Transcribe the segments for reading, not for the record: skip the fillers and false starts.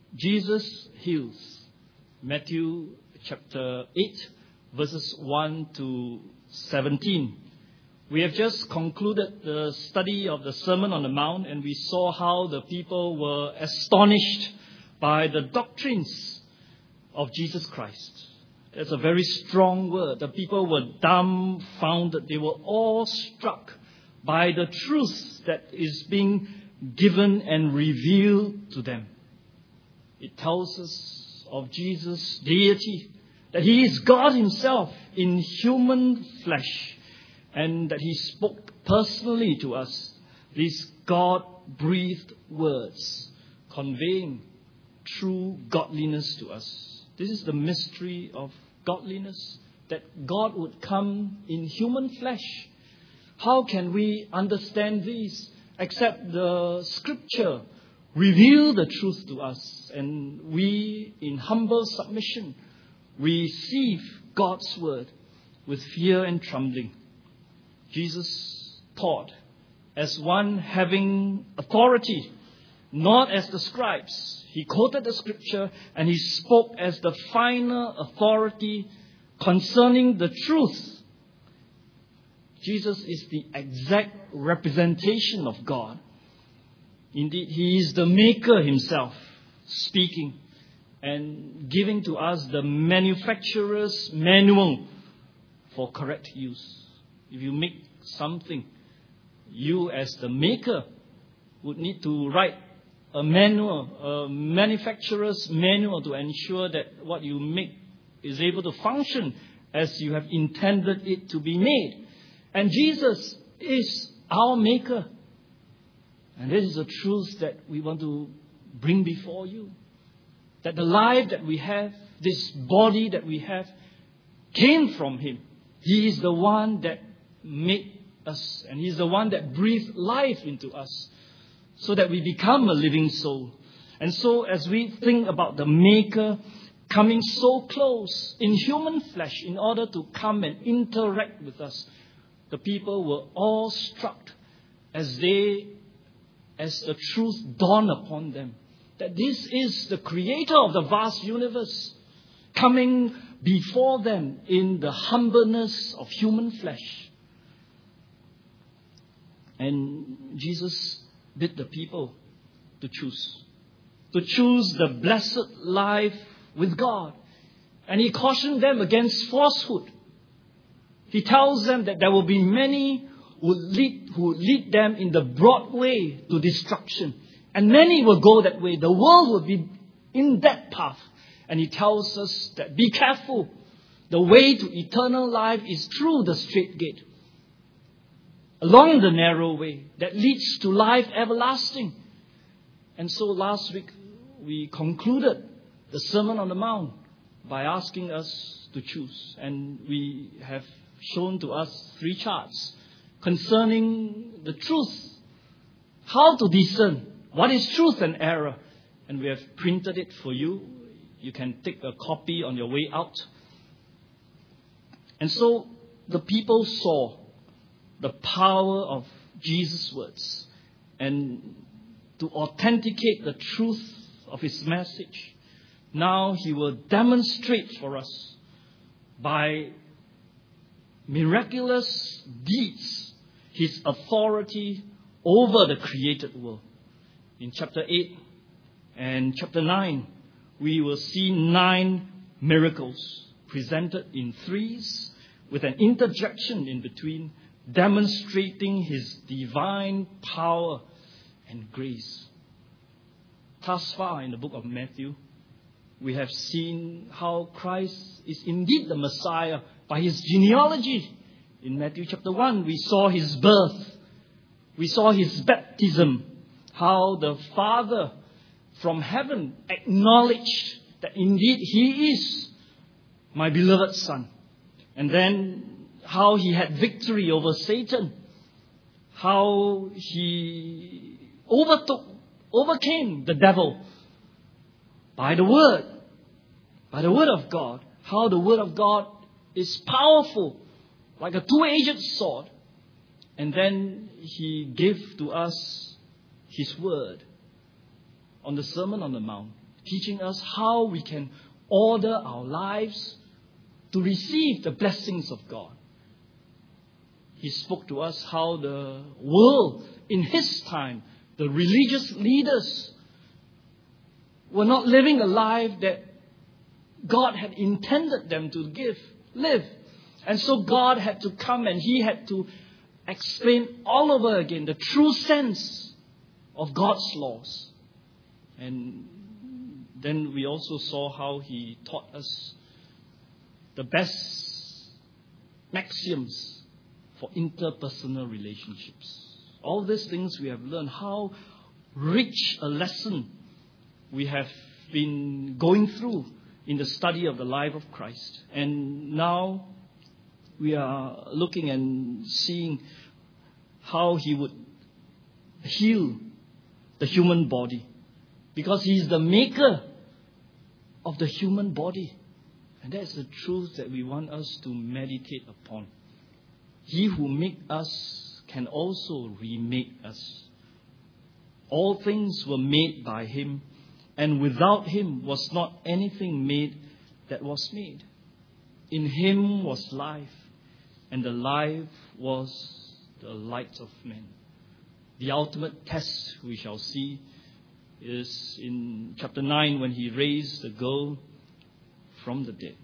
Jesus heals. Matthew chapter 8, verses 1 to 17. We have just concluded the study of the Sermon on the Mount, and we saw how the people were astonished by the doctrines of Jesus Christ. That's a very strong word. The people were dumbfounded. They were awestruck by the truth that is being given and revealed to them. It tells us of Jesus' deity, that He is God Himself in human flesh, and that He spoke personally to us these God-breathed words, conveying true godliness to us. This is the mystery of godliness, that God would come in human flesh. How can we understand these except the Scripture reveal the truth to us, and we, in humble submission, receive God's word with fear and trembling? Jesus taught as one having authority, not as the scribes. He quoted the Scripture and He spoke as the final authority concerning the truth. Jesus is the exact representation of God. Indeed, He is the Maker Himself, speaking and giving to us the manufacturer's manual for correct use. If you make something, you as the maker would need to write a manual, a manufacturer's manual, to ensure that what you make is able to function as you have intended it to be made. And Jesus is our maker. And this is a truth that we want to bring before you. That the life that we have, this body that we have, came from Him. He is the one that made us, and He is the one that breathed life into us, so that we become a living soul. And so as we think about the Maker coming so close in human flesh in order to come and interact with us, the people were all struck as the truth dawned upon them, that this is the Creator of the vast universe coming before them in the humbleness of human flesh. And Jesus bid the people to choose the blessed life with God. And He cautioned them against falsehood. He tells them that there will be many who lead them in the broad way to destruction. And many will go that way. The world will be in that path. And He tells us that be careful. The way to eternal life is through the straight gate, along the narrow way that leads to life everlasting. And so last week we concluded the Sermon on the Mount by asking us to choose. And we have shown to us 3 charts concerning the truth, how to discern what is truth and error. And we have printed it for you. You can take a copy on your way out. And so the people saw the power of Jesus' words, and to authenticate the truth of His message, now He will demonstrate for us by miraculous deeds His authority over the created world. In chapter 8 and chapter 9, we will see 9 miracles presented in threes with an interjection in between, demonstrating His divine power and grace. Thus far in the book of Matthew, we have seen how Christ is indeed the Messiah by His genealogy. In Matthew chapter 1, we saw His birth. We saw His baptism. How the Father from heaven acknowledged that indeed He is my beloved Son. And then how He had victory over Satan. How He overcame the devil by the Word of God. How the Word of God is powerful, like a two-edged sword. And then He gave to us His Word on the Sermon on the Mount. teaching us how we can order our lives to receive the blessings of God. He spoke to us how the world in his time, the religious leaders, were not living a life that God had intended them to live. And so God had to come and he had to explain all over again the true sense of God's laws. And then we also saw how he taught us the best maxioms for interpersonal relationships. All these things we have learned, how rich a lesson we have been going through in the study of the life of Christ. And now we are looking and seeing how he would heal the human body, because he is the maker of the human body. And that's the truth that we want us to meditate upon. He who made us can also remake us. All things were made by him, and without him was not anything made that was made. In him was life, and the life was the light of men. The ultimate test we shall see is in chapter 9 when he raised the girl from the dead.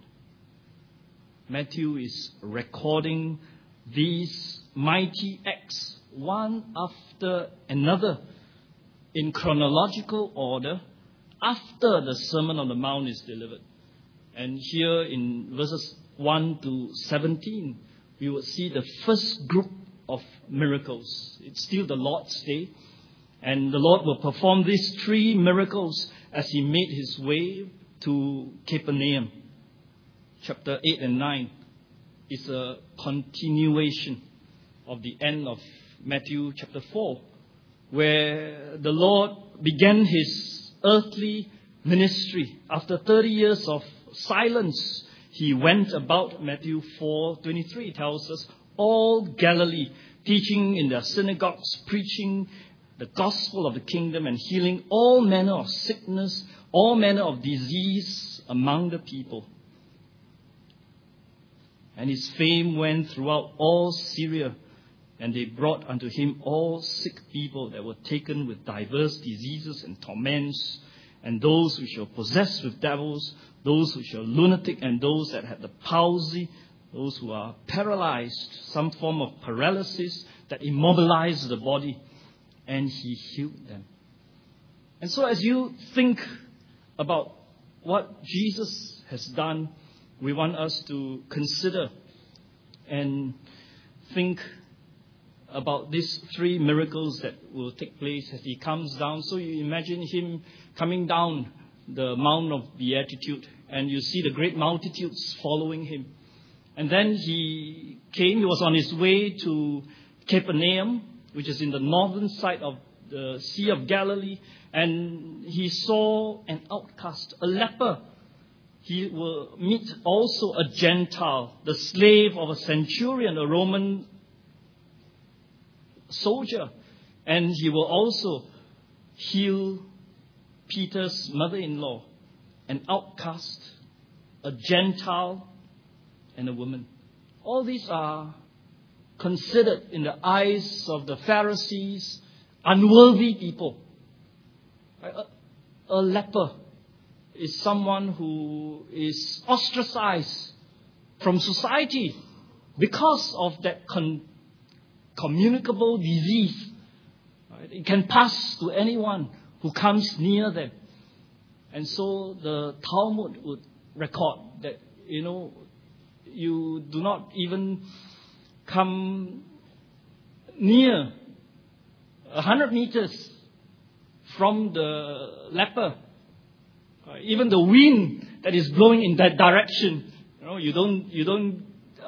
Matthew is recording these mighty acts one after another in chronological order after the Sermon on the Mount is delivered. And here in verses 1 to 17, we will see the first group of miracles. It's still the Lord's Day, and the Lord will perform these 3 miracles as he made his way to Capernaum. Chapter 8 and 9 is a continuation of the end of Matthew chapter 4, where the Lord began his earthly ministry. After 30 years of silence, he went about, Matthew 4:23 tells us, all Galilee, teaching in their synagogues, preaching the gospel of the kingdom, and healing all manner of sickness, all manner of disease among the people. And his fame went throughout all Syria, and they brought unto him all sick people that were taken with diverse diseases and torments, and those which were possessed with devils, those which were lunatic, and those that had the palsy, those who are paralyzed, some form of paralysis that immobilized the body, and he healed them. And so as you think about what Jesus has done, we want us to consider and think about these 3 miracles that will take place as he comes down. So you imagine him coming down the Mount of Beatitude, and you see the great multitudes following him. And then he was on his way to Capernaum, which is in the northern side of the Sea of Galilee, and he saw an outcast, a leper. He will meet also a Gentile, the slave of a centurion, a Roman soldier. And he will also heal Peter's mother-in-law, an outcast, a Gentile, and a woman. All these are considered in the eyes of the Pharisees unworthy people. A leper is someone who is ostracized from society because of that communicable disease. Right? It can pass to anyone who comes near them. And so the Talmud would record that, you do not even come near 100 meters from the leper. Even the wind that is blowing in that direction, you don't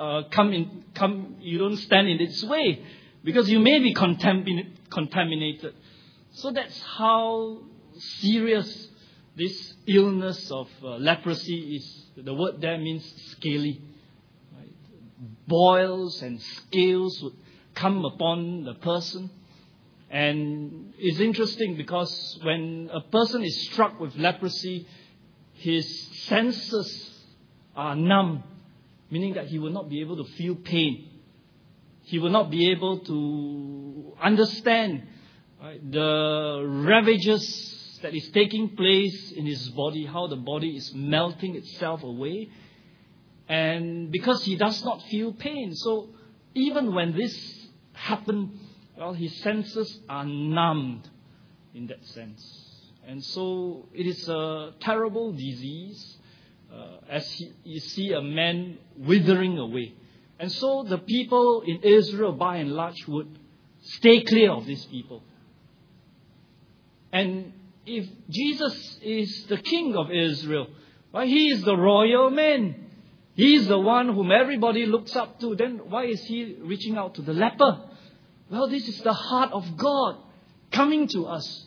stand in its way, because you may be contaminated. So that's how serious this illness of leprosy is. The word there means scaly. Right? Boils and scales would come upon the person. And it's interesting because when a person is struck with leprosy, his senses are numb, meaning that he will not be able to feel pain. He will not be able to understand, right, the ravages that is taking place in his body, how the body is melting itself away. And because he does not feel pain, so even when this happens, well, his senses are numbed in that sense. And so it is a terrible disease as you see a man withering away. And so the people in Israel, by and large, would stay clear of these people. And if Jesus is the king of Israel, well, he is the royal man. He is the one whom everybody looks up to. Then why is he reaching out to the leper? Well, this is the heart of God coming to us.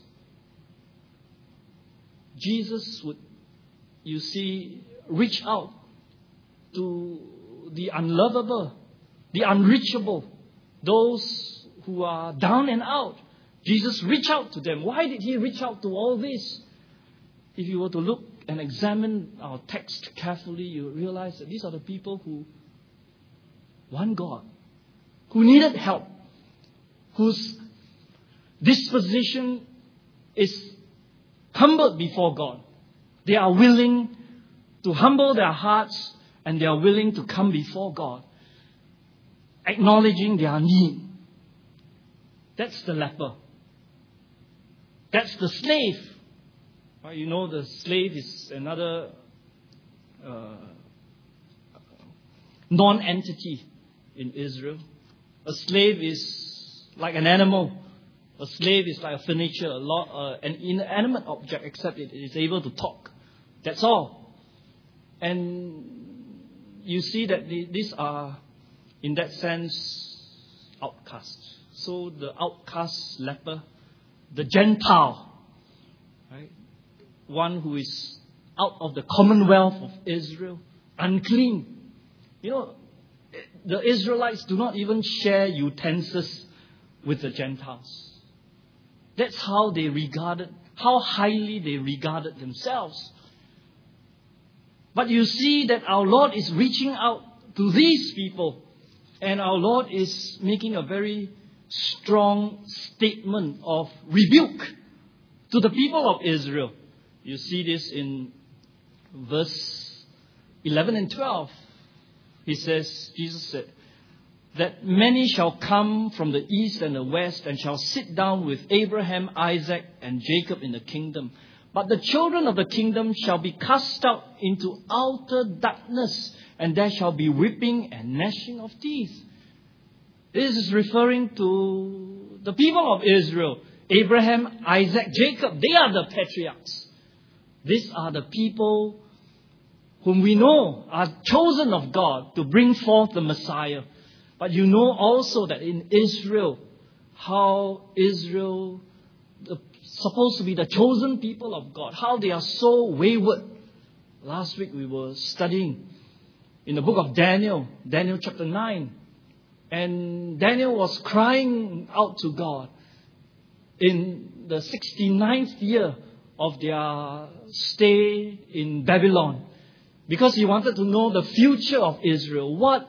Jesus would, you see, reach out to the unlovable, the unreachable, those who are down and out. Jesus reached out to them. Why did he reach out to all this? If you were to look and examine our text carefully, you realize that these are the people who want God, who needed help, whose disposition is humbled before God. They are willing to humble their hearts and they are willing to come before God, acknowledging their need. That's the leper. That's the slave. Well, you know, the slave is another non-entity in Israel. A slave is like an animal. A slave is like a furniture, an inanimate object, except it is able to talk. That's all. And you see that these are, in that sense, outcasts. So the outcast leper, the Gentile, right? One who is out of the commonwealth of Israel, unclean. You know, the Israelites do not even share utensils with the Gentiles. That's how they regarded, how highly they regarded themselves. But you see that our Lord is reaching out to these people, and our Lord is making a very strong statement of rebuke to the people of Israel. You see this in verse 11 and 12. He says, Jesus said, that many shall come from the east and the west and shall sit down with Abraham, Isaac, and Jacob in the kingdom. But the children of the kingdom shall be cast out into outer darkness, and there shall be weeping and gnashing of teeth. This is referring to the people of Israel. Abraham, Isaac, Jacob, they are the patriarchs. These are the people whom we know are chosen of God to bring forth the Messiah. But you know also that in Israel, how Israel, supposed to be the chosen people of God, how they are so wayward. Last week we were studying in the book of Daniel, Daniel chapter 9. And Daniel was crying out to God in the 69th year of their stay in Babylon, because he wanted to know the future of Israel. What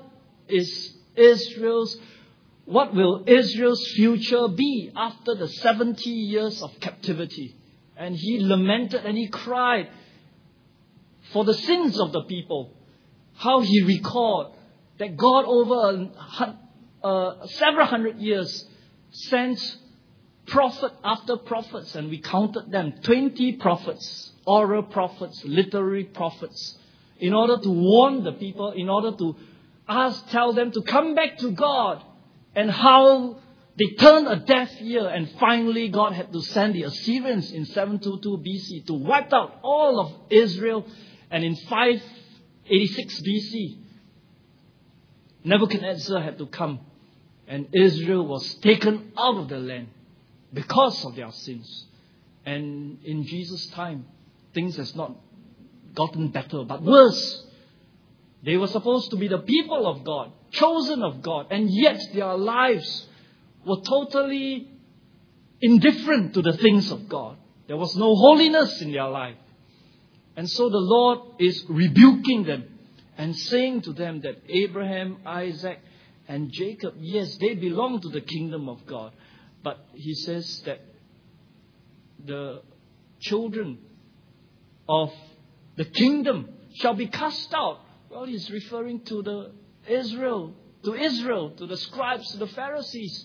will Israel's future be after the 70 years of captivity? And he lamented and he cried for the sins of the people. How he recalled that God over several hundred years sent prophet after prophets, and we counted them, 20 prophets, oral prophets, literary prophets, in order to warn the people, in order to tell them to come back to God, and how they turned a deaf ear, and finally God had to send the Assyrians in 722 BC to wipe out all of Israel, and in 586 BC, Nebuchadnezzar had to come, and Israel was taken out of the land because of their sins. And in Jesus' time, things has not gotten better, but worse. They were supposed to be the people of God, chosen of God, and yet their lives were totally indifferent to the things of God. There was no holiness in their life. And so the Lord is rebuking them and saying to them that Abraham, Isaac, and Jacob, yes, they belong to the kingdom of God. But he says that the children of the kingdom shall be cast out. Well, he's referring to Israel, to the scribes, to the Pharisees.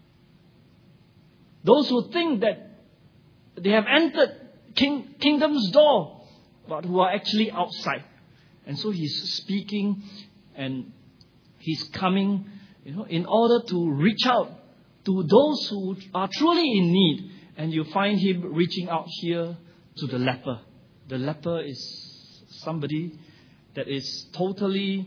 Those who think that they have entered kingdom's door, but who are actually outside. And so he's speaking and he's coming, in order to reach out to those who are truly in need. And you find him reaching out here to the leper. The leper is somebody that is totally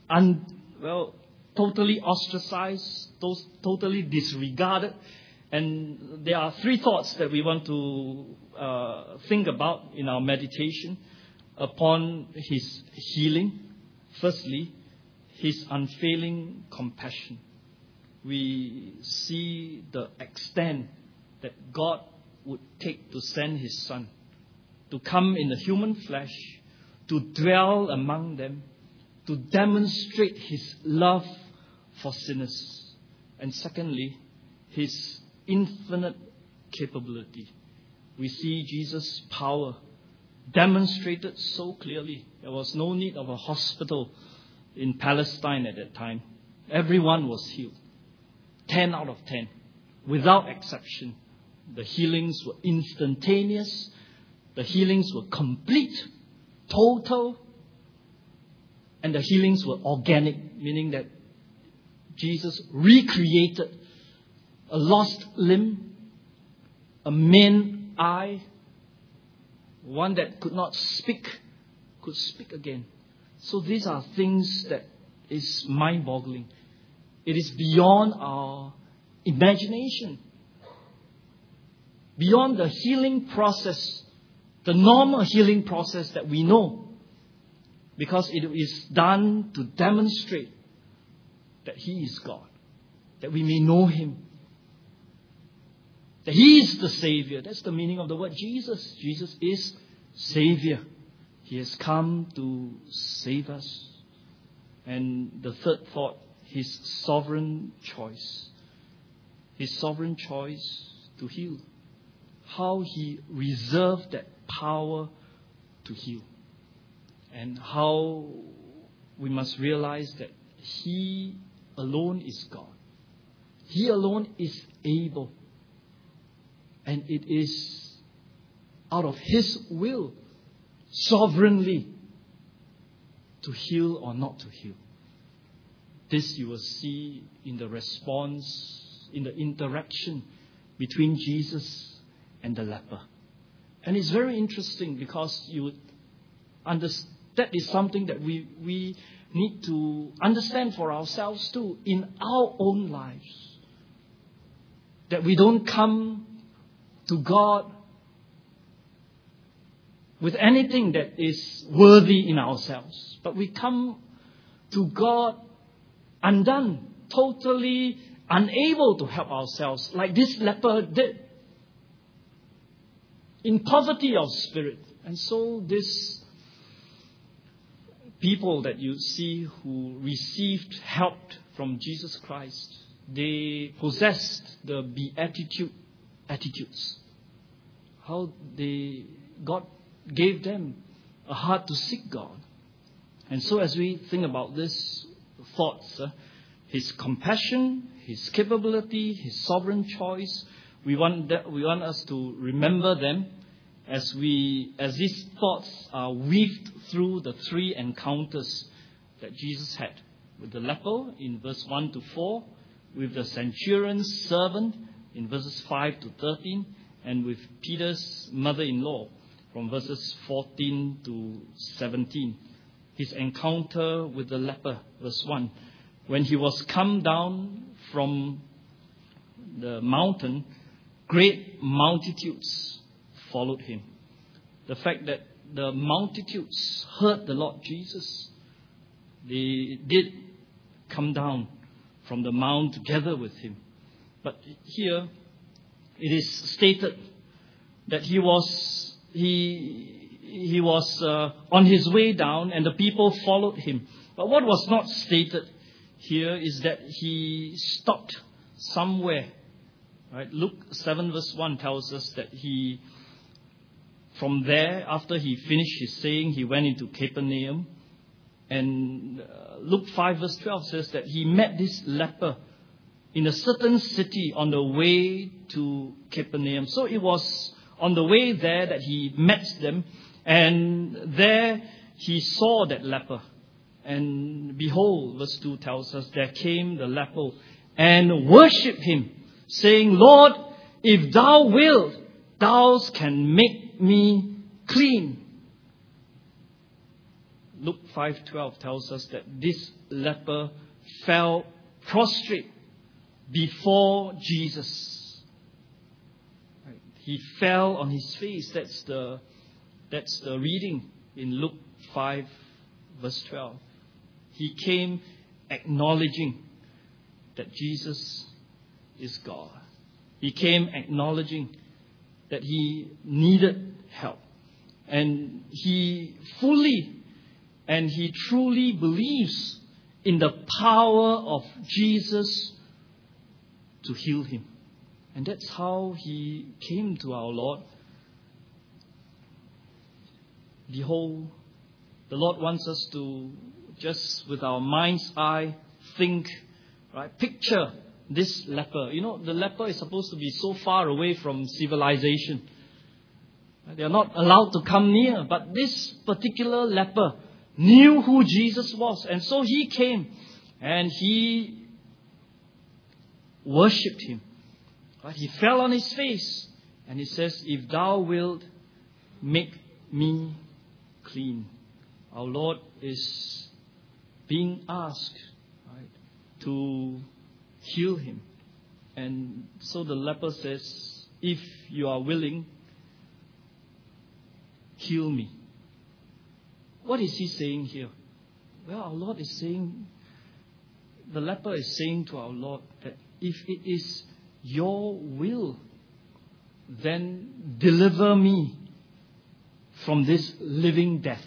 ostracized, totally disregarded. And there are three thoughts that we want to think about in our meditation upon his healing. Firstly, his unfailing compassion. We see the extent that God would take to send his Son to come in the human flesh, to dwell among them, to demonstrate his love for sinners. And secondly, his infinite capability. We see Jesus' power demonstrated so clearly. There was no need of a hospital in Palestine at that time. Everyone was healed. 10 out of 10. Without exception. The healings were instantaneous. The healings were complete, total. And the healings were organic, meaning that Jesus recreated a lost limb, a maimed eye, one that could not speak, could speak again. So these are things that is mind-boggling. It is beyond our imagination. Beyond the healing process, the normal healing process that we know. Because it is done to demonstrate that he is God. That we may know him. That he is the Savior. That's the meaning of the word Jesus. Jesus is Savior. He has come to save us. And the third thought, his sovereign choice. His sovereign choice to heal. How he reserved that power to heal. And how we must realize that he alone is God. He alone is able. And it is out of his will, sovereignly, to heal or not to heal. This you will see in the response, in the interaction between Jesus and the leper. And it's very interesting because you would understand, that is something that we need to understand for ourselves too in our own lives. That we don't come to God with anything that is worthy in ourselves. But we come to God undone, totally unable to help ourselves, like this leper did, in poverty of spirit. And so this people that you see who received help from Jesus Christ, they possessed the beatitude attitudes. How God gave them a heart to seek God. And so as we think about these thoughts, his compassion, his capability, his sovereign choice, we want us to remember them as these thoughts are weaved through the three encounters that Jesus had with the leper in verse 1 to 4, with the centurion's servant in verses 5 to 13, and with Peter's mother-in-law from verses 14 to 17. His encounter with the leper, verse 1. When he was come down from the mountain, great multitudes followed him. The fact that the multitudes heard the Lord Jesus, they did come down from the mount together with him. But here, it is stated that he was on his way down and the people followed him. But what was not stated here is that he stopped somewhere. Right? Luke 7 verse 1 tells us that from there, after he finished his saying, he went into Capernaum. And Luke 5 verse 12 says that he met this leper in a certain city on the way to Capernaum. So it was on the way there that he met them. And there he saw that leper. And behold, verse 2 tells us, there came the leper and worshipped him, saying, Lord, if thou wilt, thou can make me clean. Luke 5:12 tells us that this leper fell prostrate before Jesus. Right. He fell on his face. That's the reading in Luke 5 verse 12. He came acknowledging that Jesus is God. He came acknowledging that he needed help. And he fully and he truly believes in the power of Jesus to heal him. And that's how he came to our Lord. Behold, the Lord wants us to just with our mind's eye think, right? Picture this leper. You know, the leper is supposed to be so far away from civilization. They are not allowed to come near. But this particular leper knew who Jesus was. And so he came and he worshipped him. Right? He fell on his face and he says, if thou wilt, make me clean. Our Lord is being asked, right, to heal him. And so the leper says, if you are willing, heal me. What is he saying here? Well, our Lord is saying, the leper is saying to our Lord that if it is your will, then deliver me from this living death.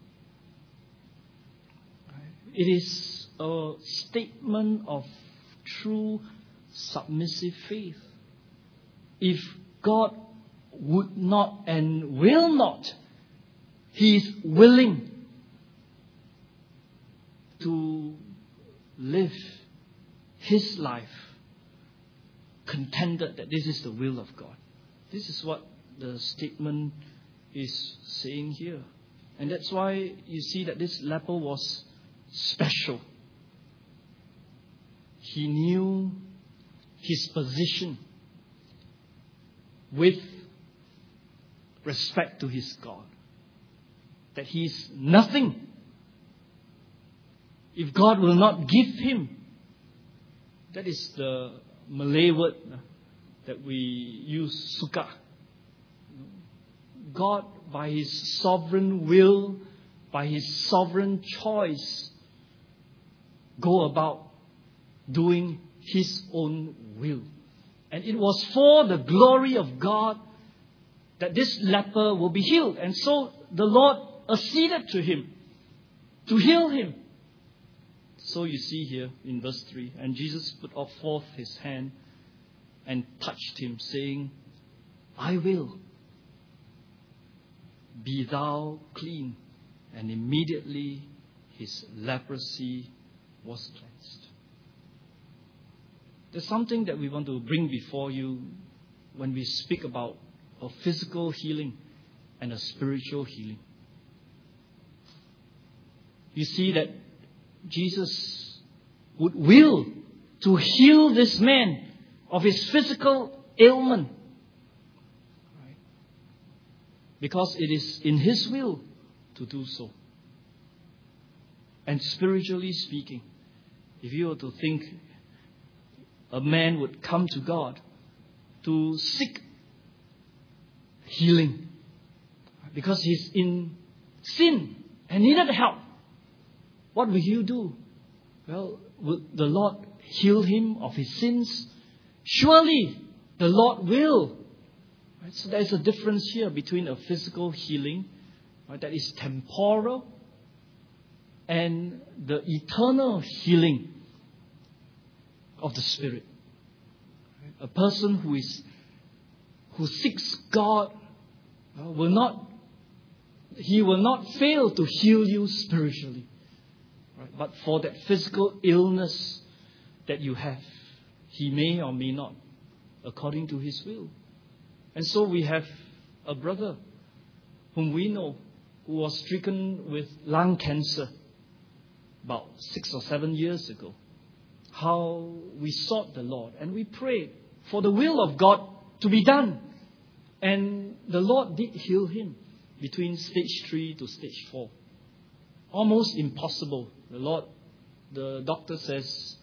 It is a statement of true submissive faith. If God would not and will not, he is willing to live his life contented that this is the will of God. This is what the statement is saying here. And that's why you see that this leper was special. He knew his position with respect to his God. That he is nothing if God will not give him. That is the Malay word that we use, suka. God, by his sovereign will, by his sovereign choice, go about doing his own will. And it was for the glory of God that this leper will be healed. And so the Lord acceded to him to heal him. So you see here in verse 3, and Jesus put forth his hand and touched him, saying, I will, be thou clean. And immediately his leprosy was cleansed. There's something that we want to bring before you when we speak about a physical healing and a spiritual healing. You see that Jesus would will to heal this man of his physical ailment. Right? Because it is in his will to do so. And spiritually speaking, if you were to think a man would come to God to seek healing because he's in sin and needed help, what will you do? Well, will the Lord heal him of his sins? Surely The Lord will. Right? So there's a difference here between a physical healing, right, that is temporal, and the eternal healing of the Spirit. A person who seeks God will not fail to heal you spiritually. Right? But for that physical illness that you have, He may or may not, according to His will. And so we have a brother whom we know who was stricken with lung cancer about 6 or 7 years ago. How we sought the Lord and we prayed for the will of God to be done. And the Lord did heal him between stage 3 to stage 4. Almost impossible. The doctor says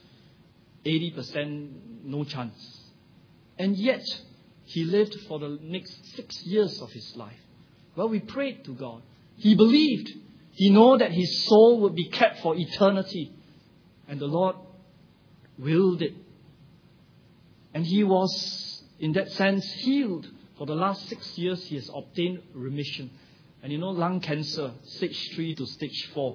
80% no chance. And yet, he lived for the next 6 years of his life. Well, we prayed to God. He believed. He knew that his soul would be kept for eternity. And the Lord willed it. And he was, in that sense, healed. For the last 6 years, he has obtained remission. And lung cancer, stage 3 to stage 4.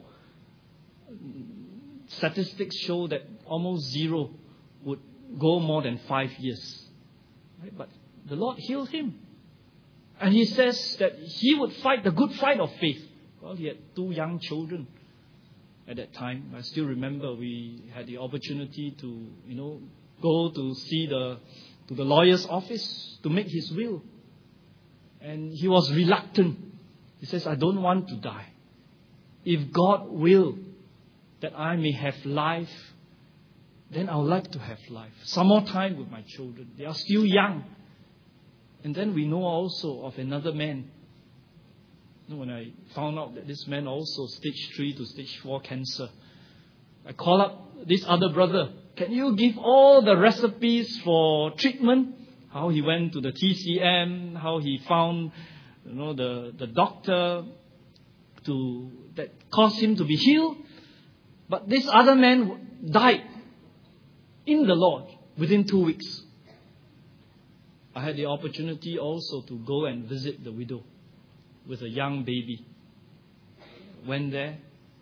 Statistics show that almost zero would go more than 5 years. Right? But the Lord healed him. And he says that he would fight the good fight of faith. Well, he had 2 young children at that time. I still remember we had the opportunity to, go to see to the lawyer's office to make his will. And he was reluctant. He says, I don't want to die. If God will that I may have life, then I would like to have life. Some more time with my children. They are still young. And then we know also of another man. When I found out that this man also stage 3 to stage 4 cancer, I called up this other brother. Can you give all the recipes for treatment? How he went to the TCM, how he found the doctor that caused him to be healed. But this other man died in the Lord within 2 weeks. I had the opportunity also to go and visit the widow with a young baby. Went there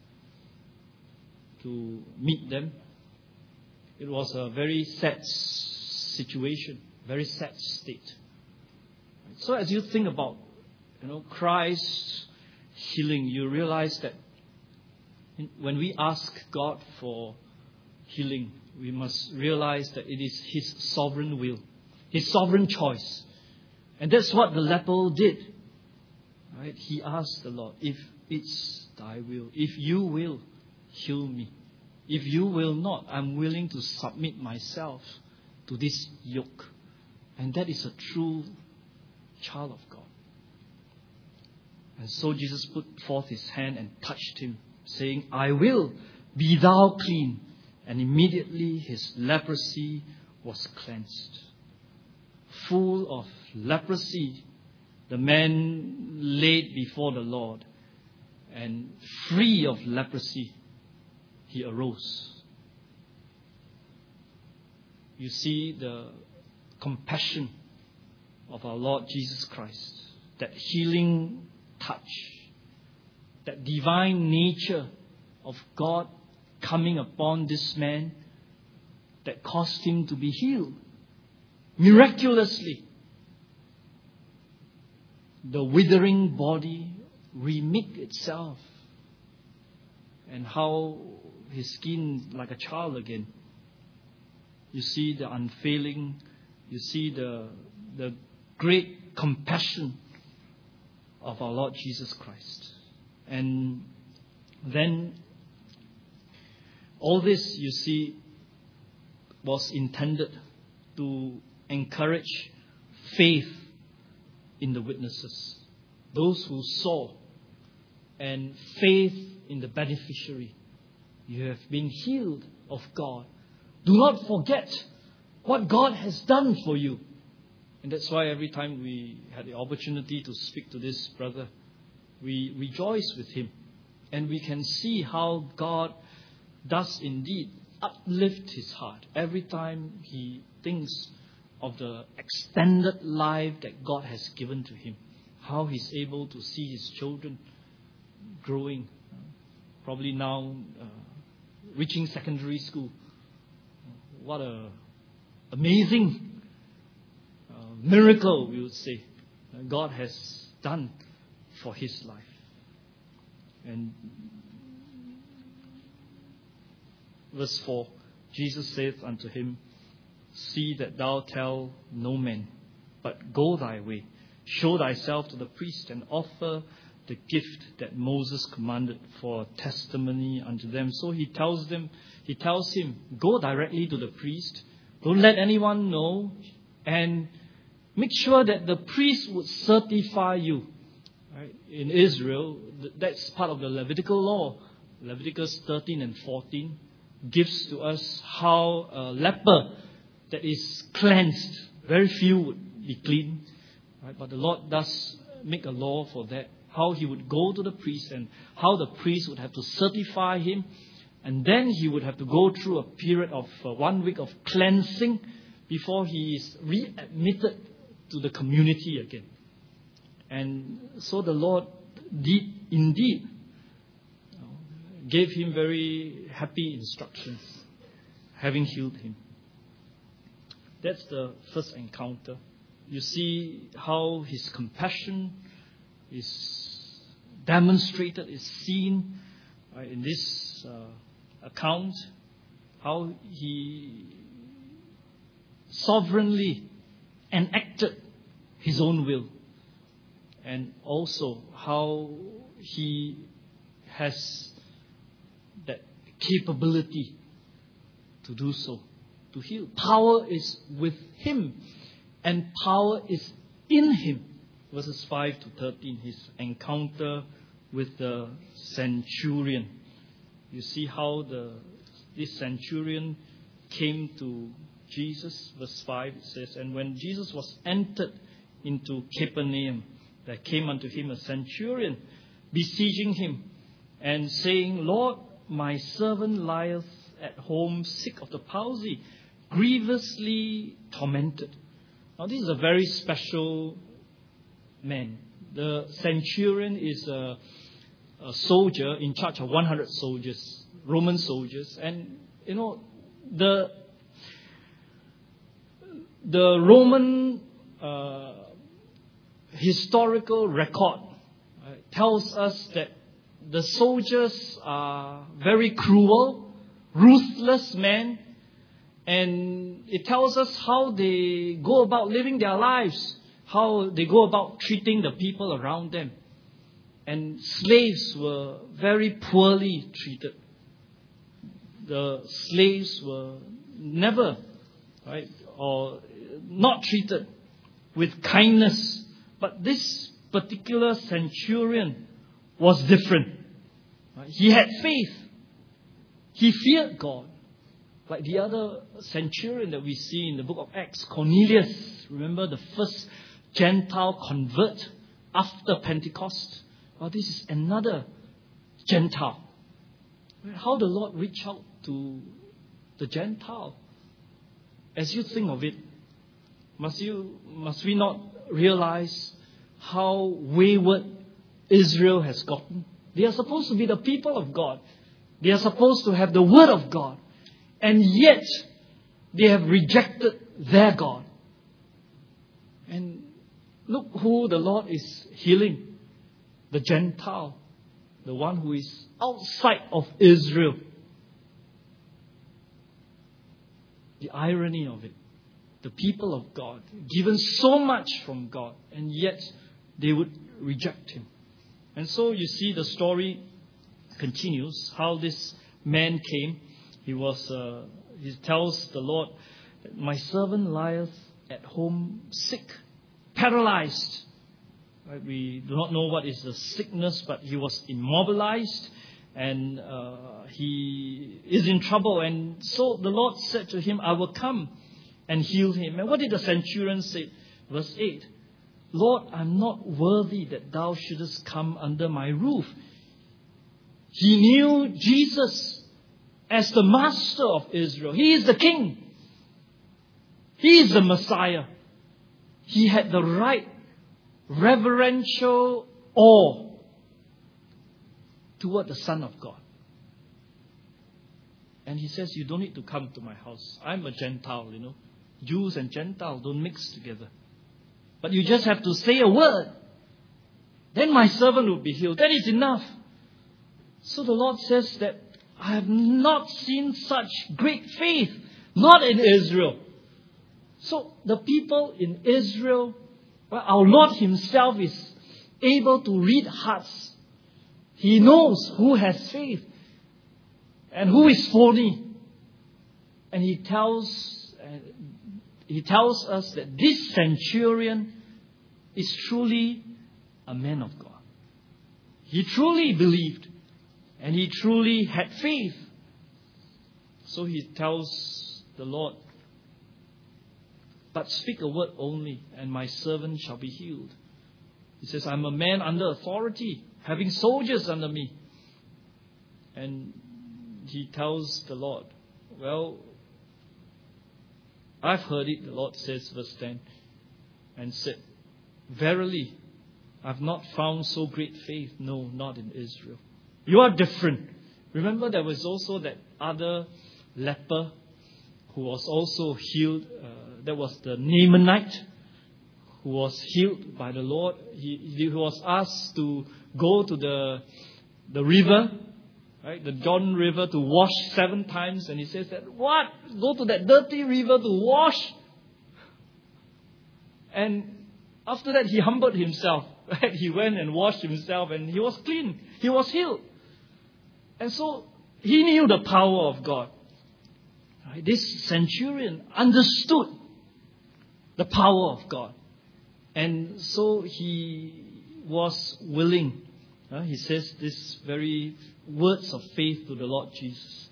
to meet them. It was a very sad situation, very sad state. So as you think about, Christ's healing, you realize that when we ask God for healing, we must realize that it is His sovereign will, His sovereign choice. And that's what the leper did. Right? He asked the Lord, if it's thy will, if you will, heal me. If you will not, I'm willing to submit myself to this yoke. And that is a true child of God. And so Jesus put forth His hand and touched him, saying, I will, be thou clean. And immediately his leprosy was cleansed. Full of leprosy, the man laid before the Lord, and free of leprosy, he arose. You see the compassion of our Lord Jesus Christ, that healing touch, that divine nature of God coming upon this man that caused him to be healed miraculously. The withering body remade itself, and how his skin like a child again. You see the unfailing, you see the great compassion of our Lord Jesus Christ. And then all this, you see, was intended to encourage faith in the witnesses, those who saw, and faith in the beneficiary. You have been healed of God. Do not forget what God has done for you. And that's why every time we had the opportunity to speak to this brother, we rejoice with him. And we can see how God does indeed uplift his heart every time he thinks of the extended life that God has given to him. How he's able to see his children growing. Probably now reaching secondary school. What a amazing miracle, we would say, God has done for his life. And verse 4, Jesus saith unto him, See that thou tell no man, but go thy way, show thyself to the priest, and offer the gift that Moses commanded for a testimony unto them. So he tells him, go directly to the priest, don't let anyone know, and make sure that the priest would certify you. Right? In Israel, that's part of the Levitical law. Leviticus 13 and 14 gives to us how a leper that is cleansed, very few would be clean, right? But the Lord does make a law for that, how he would go to the priest and how the priest would have to certify him, and then he would have to go through a period of 1 week of cleansing before he is readmitted to the community again. And so the Lord did indeed gave him very happy instructions, having healed him. That's the first encounter. You see how his compassion is demonstrated, is seen in this account, how he sovereignly enacted his own will, and also how he has that capability to do so, to heal. Power is with him, and power is in him. Verses 5 to 13, his encounter with the centurion. You see how this centurion came to Jesus. Verse 5, it says, And when Jesus was entered into Capernaum, there came unto him a centurion, beseeching him, and saying, Lord, my servant lieth at home, sick of the palsy, grievously tormented. Now, this is a very special man. The centurion is a soldier in charge of 100 soldiers, Roman soldiers. And, the Roman historical record tells us that the soldiers are very cruel, ruthless men, and it tells us how they go about living their lives, how they go about treating the people around them. And slaves were very poorly treated. The slaves were never, or not treated with kindness. But this particular centurion was different. He had faith. He feared God. Like the other centurion that we see in the book of Acts, Cornelius. Remember the first Gentile convert after Pentecost? Well, this is another Gentile. How the Lord reached out to the Gentile. As you think of it, must we not realize how wayward Israel has gotten? They are supposed to be the people of God. They are supposed to have the word of God. And yet, they have rejected their God. And look who the Lord is healing. The Gentile. The one who is outside of Israel. The irony of it. The people of God, given so much from God, and yet they would reject him. And so you see the story continues, how this man came. He tells the Lord, my servant lieth at home sick, paralyzed. Right? We do not know what is the sickness, but he was immobilized and he is in trouble. And so the Lord said to him, I will come and heal him. And what did the centurion say? Verse 8, Lord, I'm not worthy that thou shouldest come under my roof. He knew Jesus as the master of Israel. He is the king. He is the Messiah. He had the right reverential awe toward the Son of God. And he says, you don't need to come to my house. I'm a Gentile, Jews and Gentiles don't mix together. But you just have to say a word. Then my servant will be healed. That is enough. So the Lord says that I have not seen such great faith, not in Israel. So the people in Israel, well, our Lord himself is able to read hearts. He knows who has faith and who is phony. And he tells us that this centurion is truly a man of God. He truly believed and he truly had faith. So he tells the Lord, but speak a word only, and my servant shall be healed. He says, I'm a man under authority, having soldiers under me. And he tells the Lord, well, I've heard it, the Lord says, verse 10, and said, verily, I've not found so great faith, no, not in Israel. You are different. Remember, there was also that other leper who was also healed. That was the Naamanite who was healed by the Lord. He was asked to go to the river, right, the Jordan River, to wash 7 times. And he says that, what? Go to that dirty river to wash? And after that, he humbled himself. Right? He went and washed himself and he was clean. He was healed. And so he knew the power of God. Right? This centurion understood the power of God. And so he was willing. He says these very words of faith to the Lord Jesus.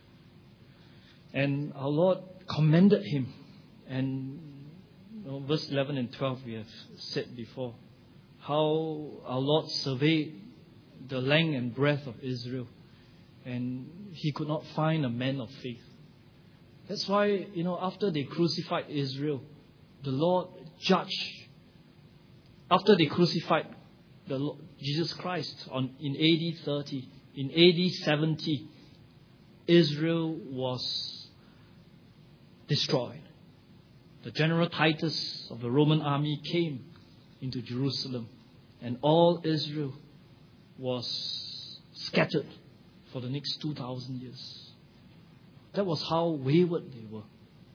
And our Lord commended him. And verse 11 and 12 we have said before. How our Lord surveyed the length and breadth of Israel. And he could not find a man of faith. That's why, after they crucified Israel, the Lord judged. After they crucified the Lord, Jesus Christ in AD 30, in AD 70, Israel was destroyed. The general Titus of the Roman army came into Jerusalem, and all Israel was scattered for the next 2,000 years. That was how wayward they were.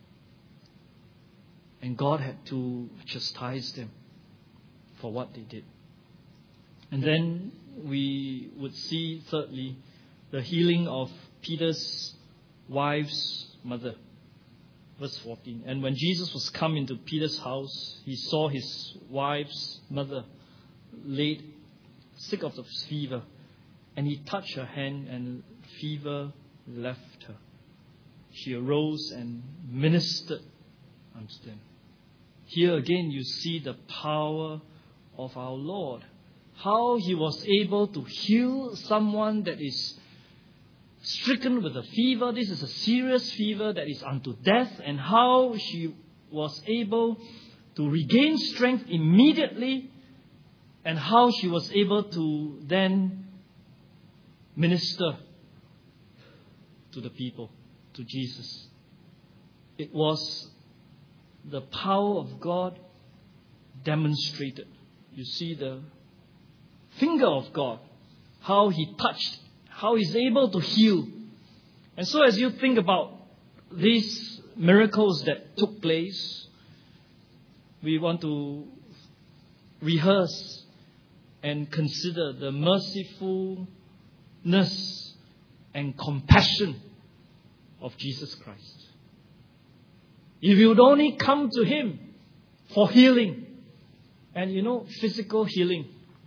And God had to chastise them for what they did. And then we would see, thirdly, the healing of Peter's wife's mother. Verse 14. And when Jesus was come into Peter's house, he saw his wife's mother laid sick of the fever. And he touched her hand, and fever left her. She arose and ministered unto them. Here again you see the power of our Lord. How he was able to heal someone that is stricken with a fever. This is a serious fever that is unto death. And how she was able to regain strength immediately. And how she was able to then minister to the people, to Jesus. It was the power of God demonstrated. You see the finger of God, how he touched, how he's able to heal. And so as you think about these miracles that took place, we want to rehearse and consider the mercifulness and compassion of Jesus Christ. If you would only come to him for healing, and physical healing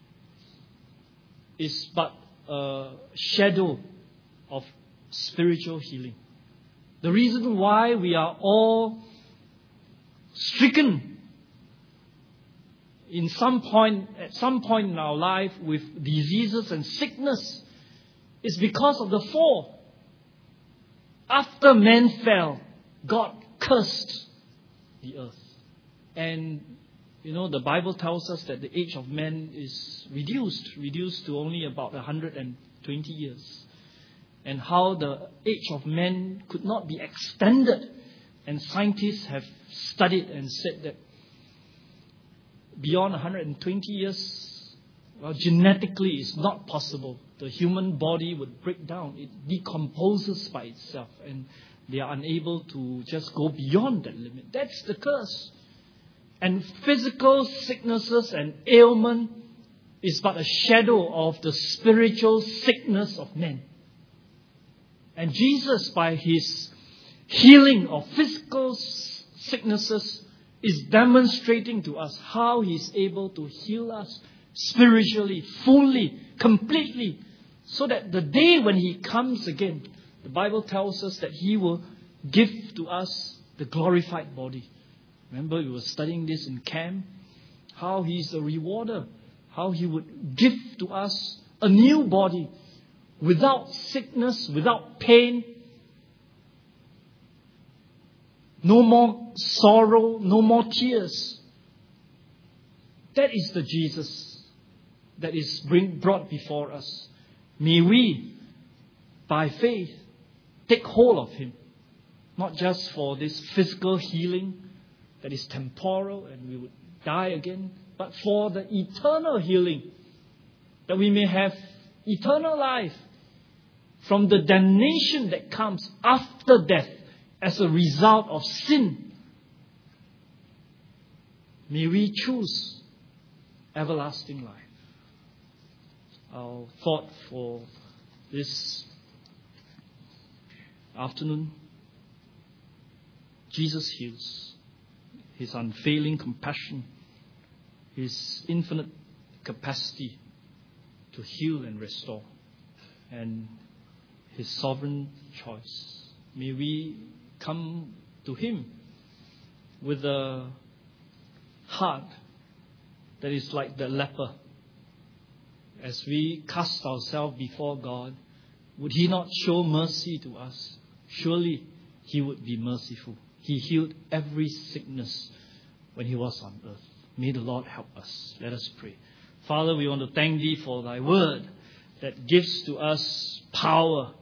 is but a shadow of spiritual healing. The reason why we are all stricken at some point in our life with diseases and sickness is because of the fall. After man fell, God cursed the earth. And, the Bible tells us that the age of man is reduced to only about 120 years. And how the age of man could not be extended. And scientists have studied and said that beyond 120 years, genetically it's not possible. The human body would break down. It decomposes by itself. And they are unable to just go beyond that limit. That's the curse. And physical sicknesses and ailment is but a shadow of the spiritual sickness of men. And Jesus, by His healing of physical sicknesses, is demonstrating to us how He is able to heal us spiritually, fully, completely, so that the day when He comes again, the Bible tells us that He will give to us the glorified body. Remember, we were studying this in camp, how He is a rewarder, how He would give to us a new body without sickness, without pain, no more sorrow, no more tears. That is the Jesus that is brought before us. May we, by faith, take hold of Him, not just for this physical healing that is temporal and we would die again, but for the eternal healing, that we may have eternal life from the damnation that comes after death as a result of sin. May we choose everlasting life. Our thought for this afternoon: Jesus heals. His unfailing compassion, His infinite capacity to heal and restore, and His sovereign choice. May we come to Him with a heart that is like the leper. As we cast ourselves before God, would He not show mercy to us? Surely He would be merciful. He healed every sickness when He was on earth. May the Lord help us. Let us pray. Father, we want to thank Thee for Thy word that gives to us power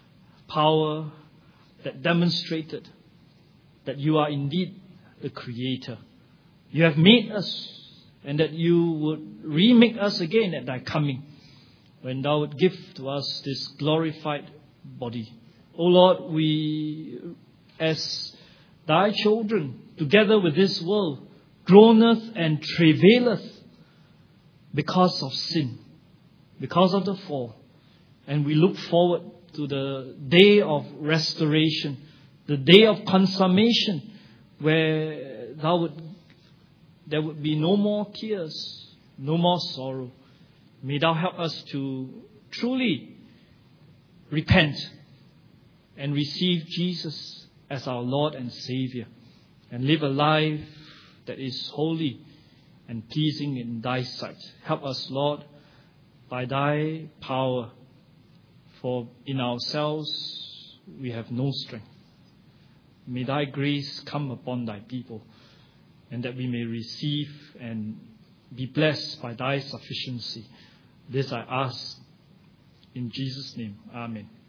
that demonstrated that You are indeed the Creator. You have made us, and that You would remake us again at Thy coming, when Thou would give to us this glorified body. O Lord, we, as Thy children, together with this world, groaneth and travaileth because of sin, because of the fall. And we look forward to the day of restoration, the day of consummation, where there would be no more tears, no more sorrow. May Thou help us to truly repent and receive Jesus as our Lord and Savior, and live a life that is holy and pleasing in Thy sight. Help us, Lord, by Thy power, for in ourselves we have no strength. May Thy grace come upon Thy people, and that we may receive and be blessed by Thy sufficiency. This I ask in Jesus' name. Amen.